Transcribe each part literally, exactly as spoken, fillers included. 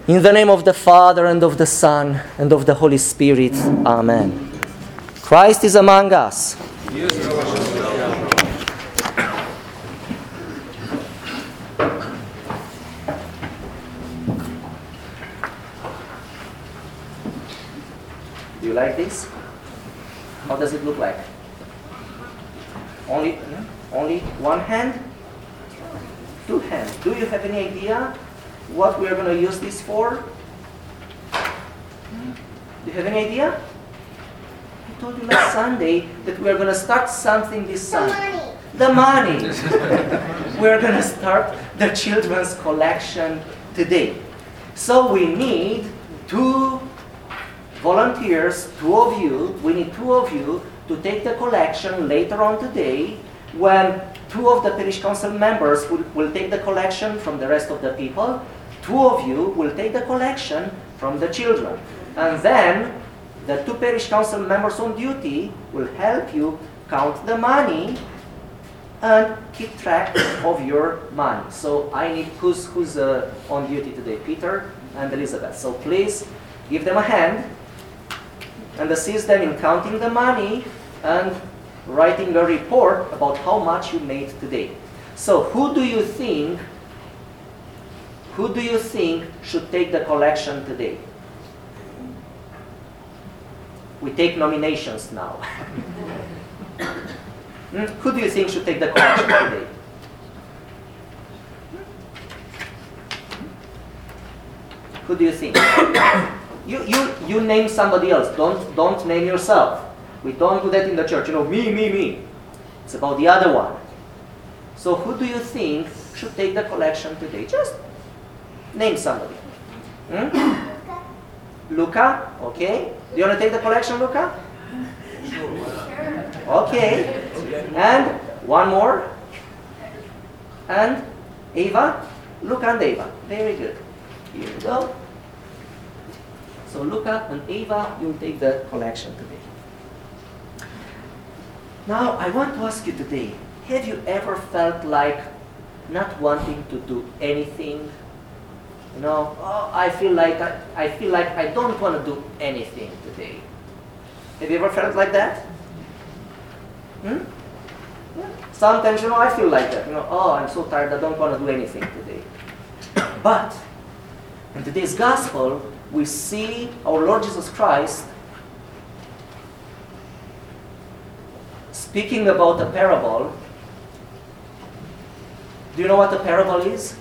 In the name of the Father, and of the Son, and of the Holy Spirit. Amen. Christ is among us. Do you like this? How does it look like? Only, only one hand? Two hands. Do you have any idea what we are going to use this for? Do you have any idea? I told you last Sunday that we are going to start something this Sunday. The money. The money. We are going to start the children's collection today. So we need two volunteers, two of you. We need two of you to take the collection later on today, when two of the parish council members will, will take the collection from the rest of the people. Two of you will take the collection from the children. And then the two parish council members on duty will help you count the money and keep track of your money. So I need, who's, who's uh, on duty today? Peter and Elizabeth. So please give them a hand and assist them in counting the money and writing a report about how much you made today. So who do you think Who do you think should take the collection today? We take nominations now. hmm? Who do you think should take the collection today? Who do you think? you, you, you name somebody else. Don't, don't name yourself. We don't do that in the church. You know, me, me, me. It's about the other one. So who do you think should take the collection today? Just name somebody. Hmm? Luca, okay. Do you want to take the collection, Luca? Okay. And one more. And Ava? Luca and Ava. Very good. Here we go. So Luca and Ava, you'll take the collection today. Now, I want to ask you today, have you ever felt like not wanting to do anything? You know, oh, I feel like I, I feel like I don't want to do anything today. Have you ever felt like that? Hmm? Yeah. Sometimes, you know, I feel like that. You know, oh, I'm so tired, I don't want to do anything today. But in today's gospel, we see our Lord Jesus Christ speaking about a parable. Do you know what a parable is?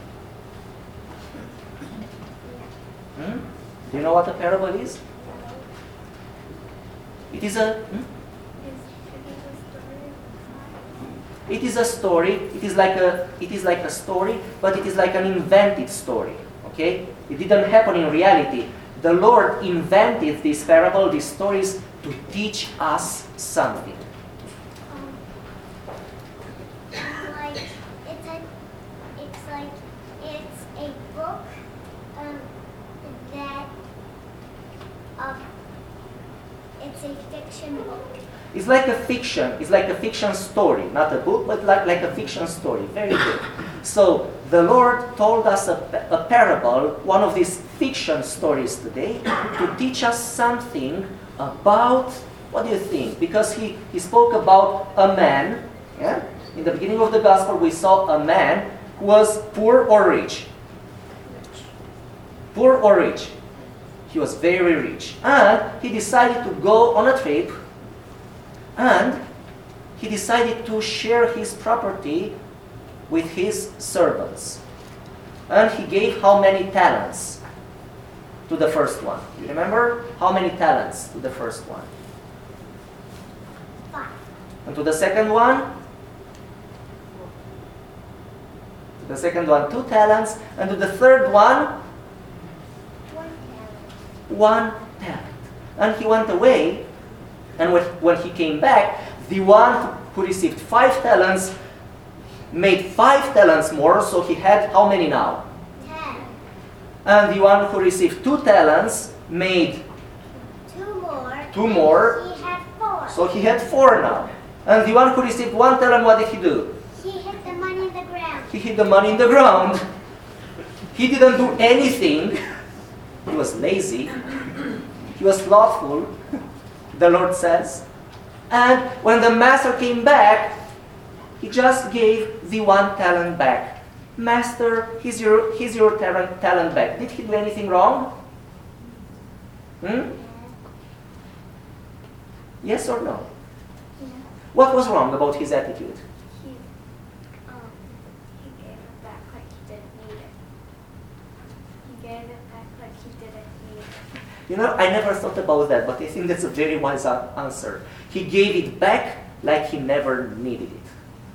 Hmm? Do you know what a parable is? It is a hmm? It is a story. It is like a it is like a story, but it is like an invented story. Okay? It didn't happen in reality. The Lord invented this parable, these stories, to teach us something. Like it's a it's like it's a book um that um it's a fiction book. It's like a fiction. It's like a fiction story, not a book, but like, like a fiction story. Very good. So the Lord told us a, a parable, one of these fiction stories today, to teach us something about, what do you think? Because he, he spoke about a man. Yeah? In the beginning of the gospel, we saw a man who was poor or rich. Poor or rich. He was very rich. And he decided to go on a trip. And he decided to share his property with his servants. And he gave how many talents to the first one? You remember? How many talents to the first one? Five. And to the second one? To the second one, two talents. And to the third one? One talent. One talent. And he went away. And when, when he came back, the one who received five talents made five talents more, so he had how many now? Ten. And the one who received two talents made Two more. two more, He had four. so he had four now. And the one who received one talent, what did he do? He hid the money in the ground. He hid the money in the ground. He didn't do anything He was lazy. He was slothful, the Lord says. And when the master came back, he just gave the one talent back. Master, here's your, here's your talent, talent back. Did he do anything wrong? Hmm? Yes or no? Yeah. What was wrong about his attitude? He, um, he gave it back like he didn't need it. He gave it back like he didn't need it. You know, I never thought about that, but I think that's a very wise a- answer. He gave it back like he never needed it.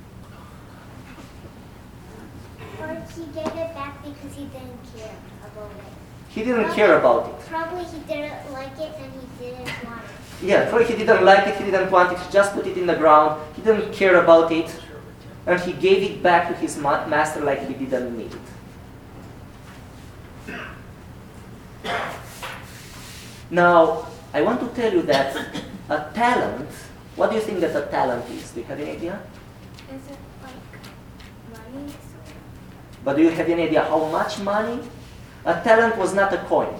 Or he gave it back because he didn't care about it. He didn't care about it. Probably he didn't like it and he didn't want it. Yeah, probably he didn't like it, he didn't want it, he just put it in the ground, he didn't care about it, and he gave it back to his ma- master like he didn't need it. Now, I want to tell you that a talent, what do you think that a talent is? Do you have any idea? Is it like money? Sort of? But do you have any idea how much money? A talent was not a coin.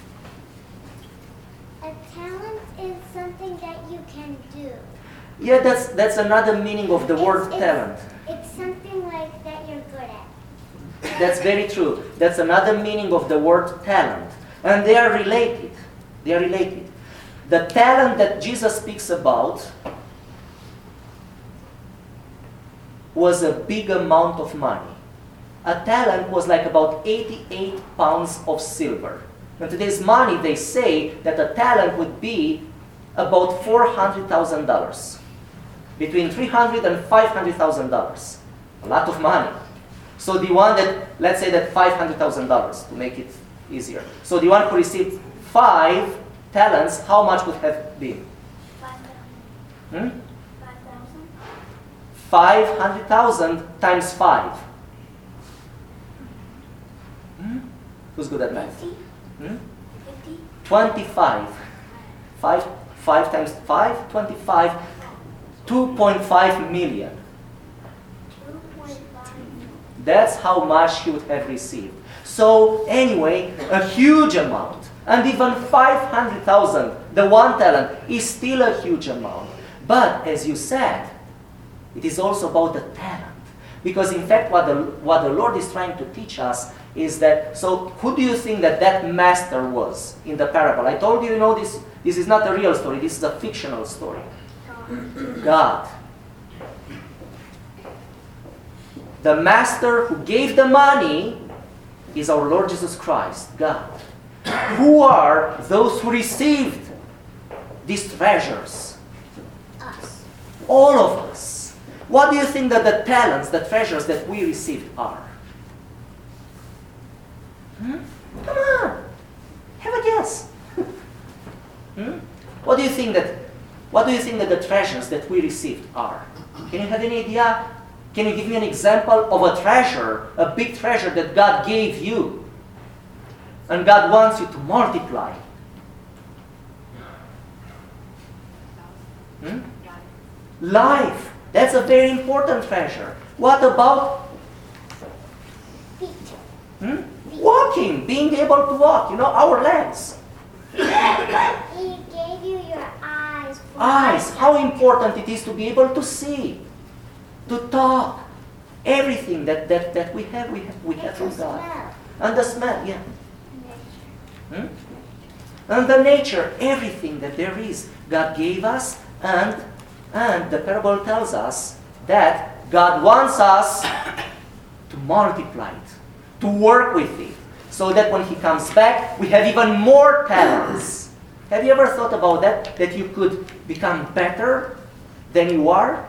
A talent is something that you can do. Yeah, that's, that's another meaning of the It's- word it's- talent. It's something like that you're good at. That's very true. That's another meaning of the word talent. And they are related. They are related. The talent that Jesus speaks about was a big amount of money. A talent was like about eighty-eight pounds of silver. In today's money, they say that a talent would be about four hundred thousand dollars. Between three hundred thousand dollars and five hundred thousand dollars. A lot of money. So the one that, let's say that five hundred thousand dollars to make it easier. So the one who received five talents, how much would have been? Five Hmm? thousand. five hundred thousand times five. Hmm? Who's good at math? Fifty. Hmm? Fifty. twenty-five. Five, five times five, twenty-five. two point five million. Two point five. That's how much he would have received. So anyway, a huge amount. And even five hundred thousand, the one talent, is still a huge amount. But as you said, it is also about the talent. Because in fact, what the, what the Lord is trying to teach us is that, so who do you think that that master was in the parable? I told you, you know, this, this is not a real story. This is a fictional story. God. The master who gave the money is our Lord Jesus Christ, God. Who are those who received these treasures? Us. All of us. What do you think that the talents, the treasures that we received are? Hmm? Come on. Have a guess. Hmm? What do you think that what do you think that the treasures that we received are? Can you have any idea? Can you give me an example of a treasure, a big treasure that God gave you? And God wants you to multiply. Hmm? Life. That's a very important treasure. What about Feet. hmm? walking, being able to walk, you know, our legs? He gave you your eyes. for Eyes, eyesight. how important it is to be able to see, to talk. Everything that, that, that we have, we have, we And have to from God. smell. And the smell, yeah. Nature. Hmm? And the nature, everything that there is, God gave us, and, and the parable tells us that God wants us to multiply it, to work with it, so that when He comes back, we have even more talents. Have you ever thought about that? That you could become better than you are?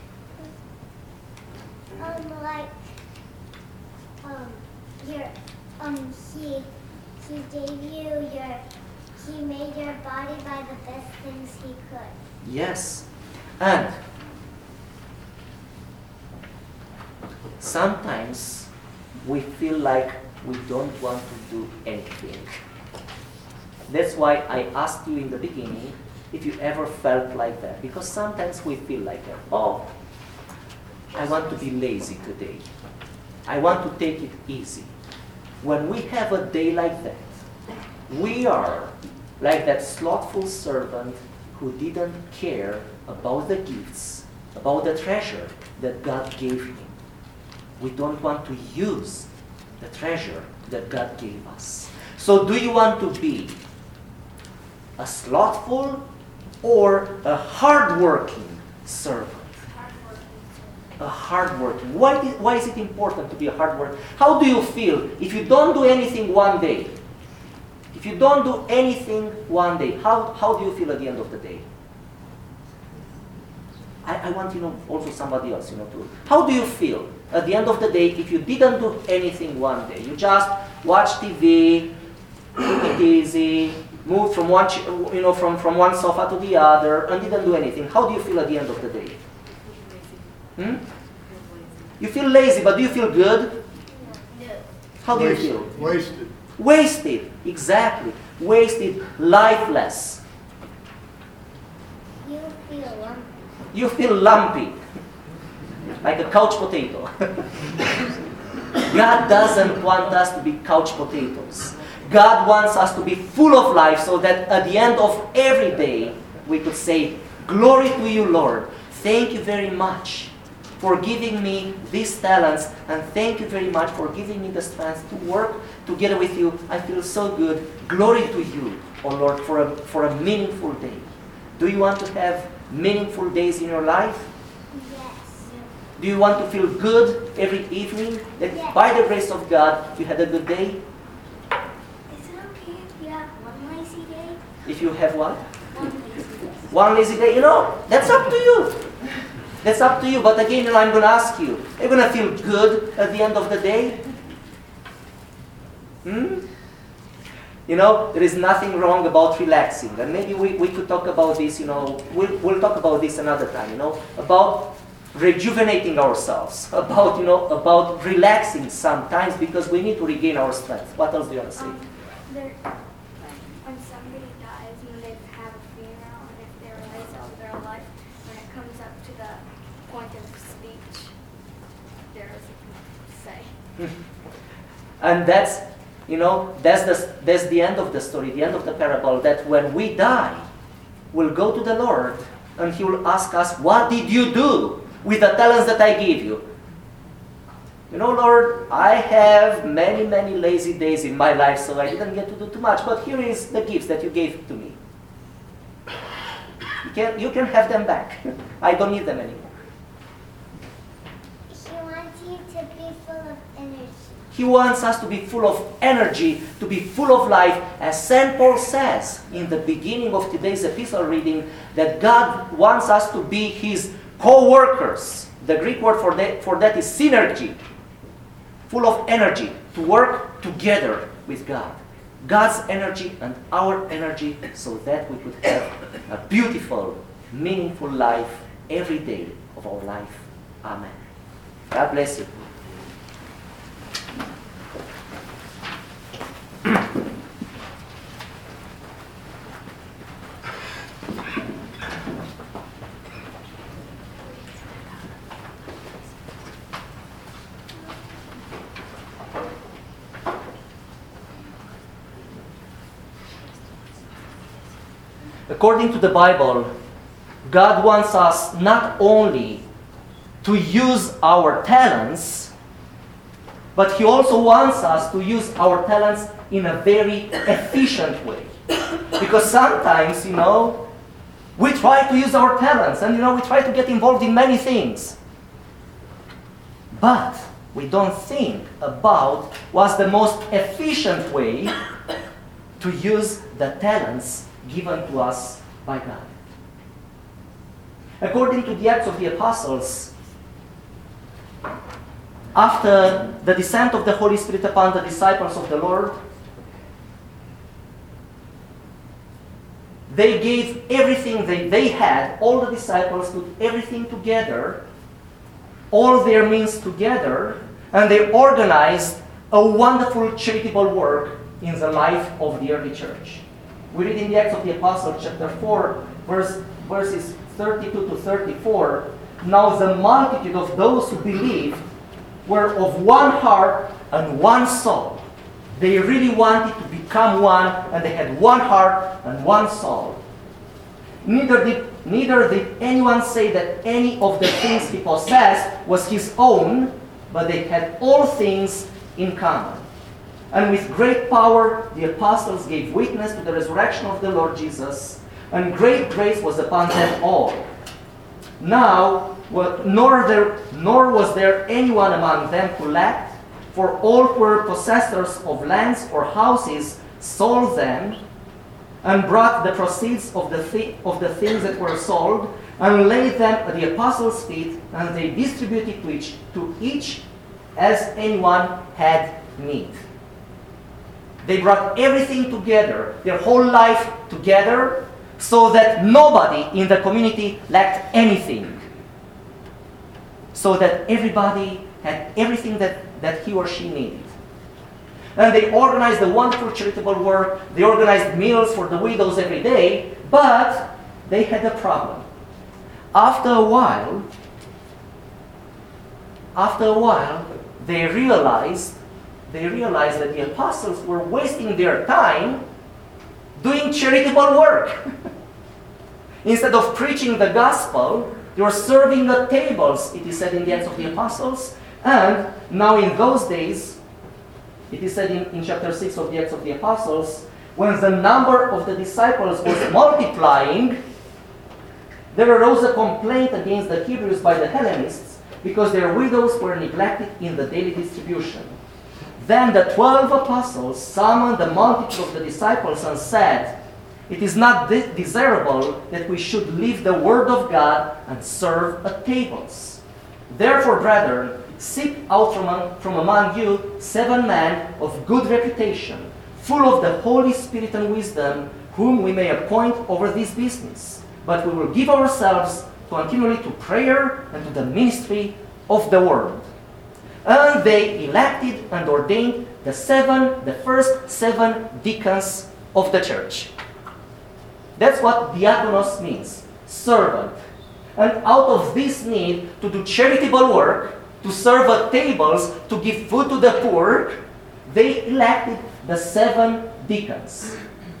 Um, like, um, your, um, he, he gave you your, he made your body by the best things he could. Yes. And sometimes we feel like we don't want to do anything. That's why I asked you in the beginning if you ever felt like that. Because sometimes we feel like that. Oh, I want to be lazy today. I want to take it easy. When we have a day like that, We are like that slothful servant who didn't care about the gifts, about the treasure that God gave him. We don't want to use the treasure that God gave us. So do you want to be a slothful or a hardworking servant? A hardworking. Why is, why is it important to be a hardworking? How do you feel if you don't do anything one day? If you don't do anything one day, how, how do you feel at the end of the day? I, I want, you know, also somebody else, you know, to. How do you feel at the end of the day if you didn't do anything one day? You just watch T V, took it easy, moved from one, you know, from, from one sofa to the other, and didn't do anything. How do you feel at the end of the day? Hmm? You feel lazy, but do you feel good? No. How do you Wasted. feel? Wasted. Wasted, exactly. Wasted, lifeless. You feel lumpy. You feel lumpy, like a couch potato. God doesn't want us to be couch potatoes. God wants us to be full of life so that at the end of every day we could say, "Glory to you, Lord. Thank you very much for giving me these talents, and thank you very much for giving me the strength to work together with you. I feel so good. Glory to you, oh Lord, for a, for a meaningful day." Do you want to have meaningful days in your life? Yes. Do you want to feel good every evening? That Yes. by the grace of God, you had a good day? Is it okay if you have one lazy day? If you have what? One lazy day. One lazy day, you know, that's up to you. That's up to you. But again, you know, I'm going to ask you, are you going to feel good at the end of the day? Hmm? You know, there is nothing wrong about relaxing. And maybe we, we could talk about this, you know, we'll, we'll talk about this another time, you know, about rejuvenating ourselves, about, you know, about relaxing sometimes because we need to regain our strength. What else do you want to say? Um, there, like, when somebody dies and they have a funeral, and if they realize all their life, when it comes up to the point of speech, there is nothing to say. And that's, you know, that's the, that's the end of the story, the end of the parable, that when we die, we'll go to the Lord and He will ask us, "What did you do with the talents that I gave you?" You know, Lord, I have many, many lazy days in my life, so I didn't get to do too much, but here is the gifts that you gave to me. You can, you can have them back. I don't need them anymore. He wants you to be full of energy. He wants us to be full of energy, to be full of life, as Saint Paul says in the beginning of today's epistle reading, that God wants us to be His co-workers. The Greek word for that, for that is synergy. Full of energy, to work together with God. God's energy and our energy, so that we could have a beautiful, meaningful life every day of our life. Amen. God bless you. According to the Bible, God wants us not only to use our talents, but He also wants us to use our talents in a very efficient way. Because sometimes, you know, we try to use our talents and, you know, we try to get involved in many things. But we don't think about what's the most efficient way to use the talents given to us by God. According to the Acts of the Apostles, after the descent of the Holy Spirit upon the disciples of the Lord, they gave everything that they had, all the disciples put everything together, all their means together, and they organized a wonderful charitable work in the life of the early church. We read in the Acts of the Apostles, chapter four, verse, verses thirty-two to thirty-four, "Now the multitude of those who believed were of one heart and one soul. They really wanted to become one, and they had one heart and one soul. Neither did, neither did anyone say that any of the things he possessed was his own, but they had all things in common. And with great power the apostles gave witness to the resurrection of the Lord Jesus, and great grace was upon them all. Now, nor, there, nor was there anyone among them who lacked, for all who were possessors of lands or houses sold them, and brought the proceeds of the, thi- of the things that were sold, and laid them at the apostles' feet, and they distributed to each, to each as anyone had need. They brought everything together, their whole life together, so that nobody in the community lacked anything. So that everybody had everything that, that he or she needed. And they organized the wonderful charitable work. They organized meals for the widows every day, but they had a problem. After a while, after a while, they realized, they realized that the apostles were wasting their time doing charitable work. Instead of preaching the gospel, they were serving at tables, it is said in the Acts of the Apostles. And now in those days, it is said in, in chapter six of the Acts of the Apostles, when the number of the disciples was multiplying, there arose a complaint against the Hebrews by the Hellenists because their widows were neglected in the daily distribution. Then the twelve apostles summoned the multitude of the disciples and said, "It is not de- desirable that we should leave the word of God and serve at tables. Therefore, brethren, seek out from, from among you seven men of good reputation, full of the Holy Spirit and wisdom, whom we may appoint over this business. But we will give ourselves continually to prayer and to the ministry of the word." And they elected and ordained the seven, the first seven deacons of the church. That's what diakonos means, servant. And out of this need to do charitable work, to serve at tables, to give food to the poor, they elected the seven deacons.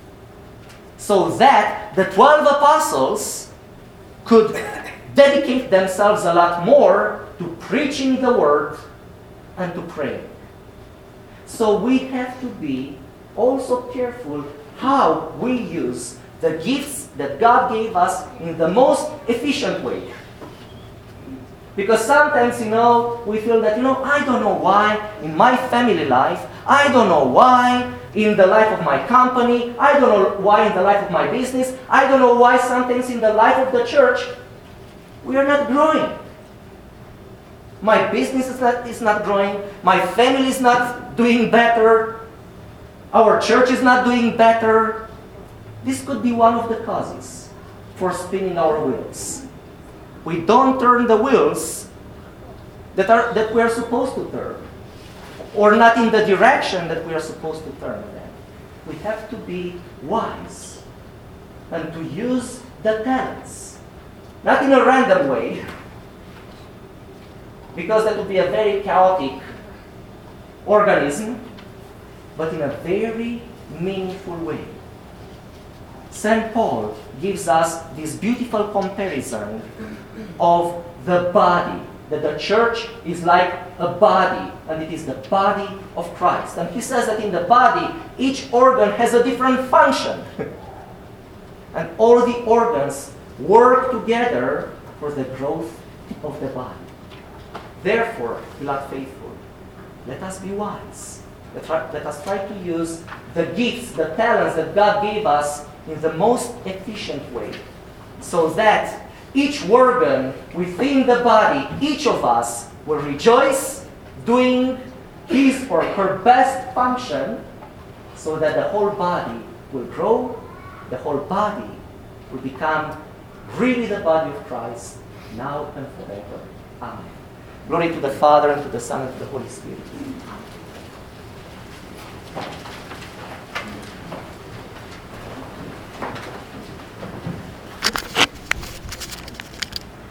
So that the twelve apostles could dedicate themselves a lot more to preaching the word and to praying. So we have to be also careful how we use the gifts that God gave us in the most efficient way. Because sometimes, you know, we feel that, you know, I don't know why in my family life, I don't know why in the life of my company, I don't know why in the life of my business, I don't know why sometimes in the life of the church, we are not growing. My business is not, is not growing, my family is not doing better, our church is not doing better. This could be one of the causes for spinning our wheels. We don't turn the wheels that, are, that we are supposed to turn, or not in the direction that we are supposed to turn them. We have to be wise and to use the talents, not in a random way, because that would be a very chaotic organism, but in a very meaningful way. Saint Paul gives us this beautiful comparison of the body, that the church is like a body, and it is the body of Christ. And he says that in the body, each organ has a different function. And all the organs work together for the growth of the body. Therefore, beloved faithful, let us be wise. Let, let us try to use the gifts, the talents that God gave us in the most efficient way, so that each organ within the body, each of us, will rejoice doing his or her best function, so that the whole body will grow, the whole body will become really the body of Christ, now and forever. Amen. Glory to the Father, and to the Son, and to the Holy Spirit.